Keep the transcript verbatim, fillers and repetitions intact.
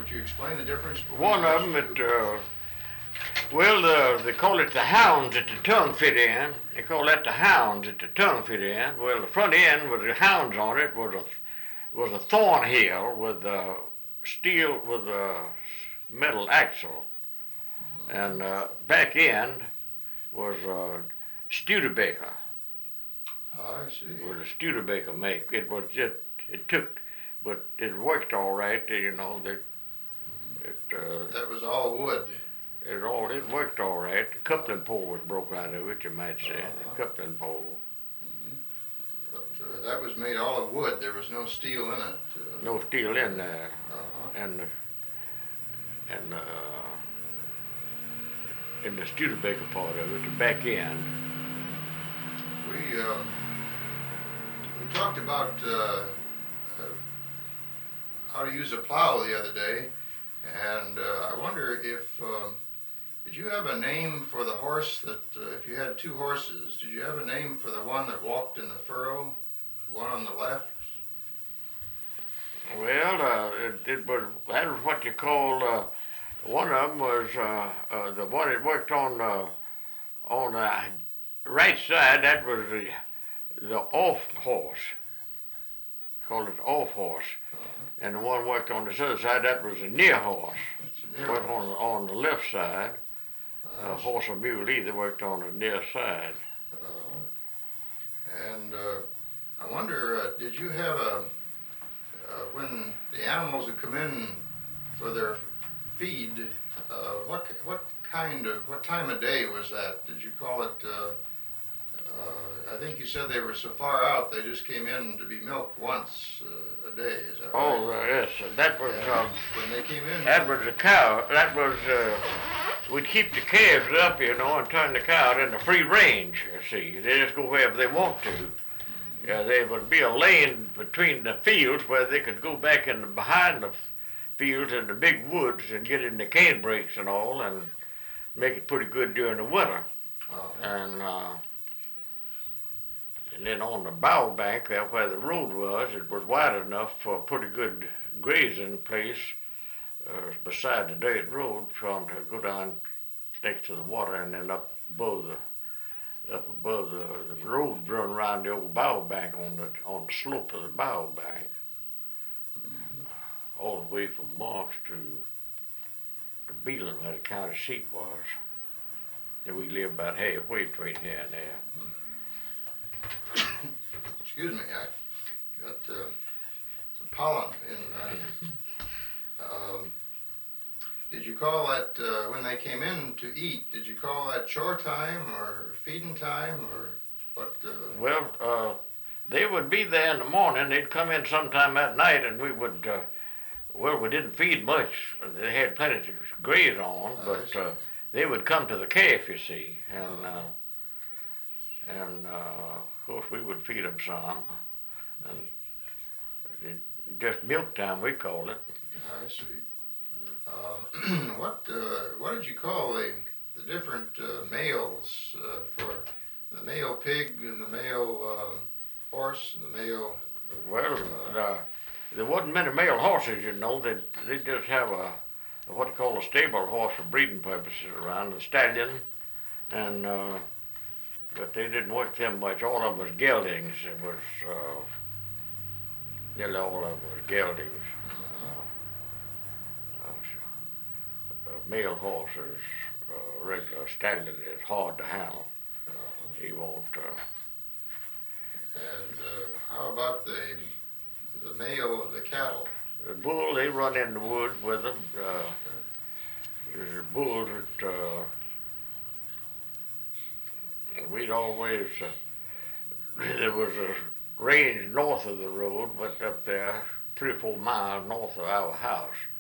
would you explain the difference between One of them, it, uh, well, uh, they call it the hounds that the tongue fit in. They call that the hounds that the tongue fit in. Well, the front end with the hounds on it was a was a Thornhill with a steel with a metal axle, and uh, back end was a Studebaker. Oh, I see. Was a Studebaker make. It was just it took, but it worked all right. You know, they it. Uh, that was all wood. It all it worked all right. The coupling pole was broke out of it, you might say. Uh-huh. The coupling pole. Mm-hmm. But uh, that was made all of wood. There was no steel in it. Uh, no steel in there. Uh-huh. And and uh, in the Studebaker part of it, the back end. We uh, we talked about uh, uh, how to use a plow the other day, and uh, I wonder if. Um, Did you have a name for the horse that, uh, if you had two horses, did you have a name for the one that walked in the furrow, the one on the left? Well, uh, it, it was, that was what you call, uh, one of them was uh, uh, the one that worked on, uh, on the right side, that was the, the off horse. Called it off horse. Uh-huh. And the one worked on this other side, that was a near horse. Near worked horse. on, on the left side. A uh, horse or mule either worked on the near side. Uh, and uh, I wonder, uh, did you have a, uh, when the animals would come in for their feed, uh, what what kind of, what time of day was that? Did you call it, uh, uh, I think you said they were so far out they just came in to be milked once uh, a day, is that right? Oh, uh, yes, that was, and um, when they came in? that was a cow, that was, uh, we'd keep the calves up, you know, and turn the cow out into free range, you see. They just go wherever they want to. Yeah, there would be a lane between the fields where they could go back in the, behind the fields in the big woods and get in the cane brakes and all and make it pretty good during the winter. Oh. And, uh, and then on the bow bank there where the road was, it was wide enough for a pretty good grazing place. Uh, beside the dirt road, from to go down next to the water and then up above the up above the, the road run around the old bow bank on the on the slope of the bow bank, mm-hmm. all the way from Marks to to Beeland where the county seat was. And we lived about halfway between here and there. Excuse me, I got uh, some pollen in my. Um, did you call that, uh, when they came in to eat, did you call that chore time or feeding time or what? Uh... Well, uh, they would be there in the morning. They'd come in sometime at night and we would, uh, well, we didn't feed much. They had plenty to graze on, but uh, they would come to the calf, you see, and, uh, and uh, of course we would feed them some. And it, just milk time, we called it. I see. Uh, what uh, what did you call the the different uh, males uh, for the male pig and the male uh, horse and the male? Well, uh, uh, there wasn't many male horses, you know. They they just have a what they call a stable horse for breeding purposes around, a stallion, and uh, but they didn't work them much. All of them was geldings. It was uh, nearly all of them was geldings. Male horses, uh, regular stallion is hard to handle. Uh-huh. He won't. Uh, and uh, how about the the male of the cattle? The bull, they run in the woods with them. Uh, there's a bull that uh, we'd always. Uh, there was a range north of the road, but up there, three or four miles north of our house.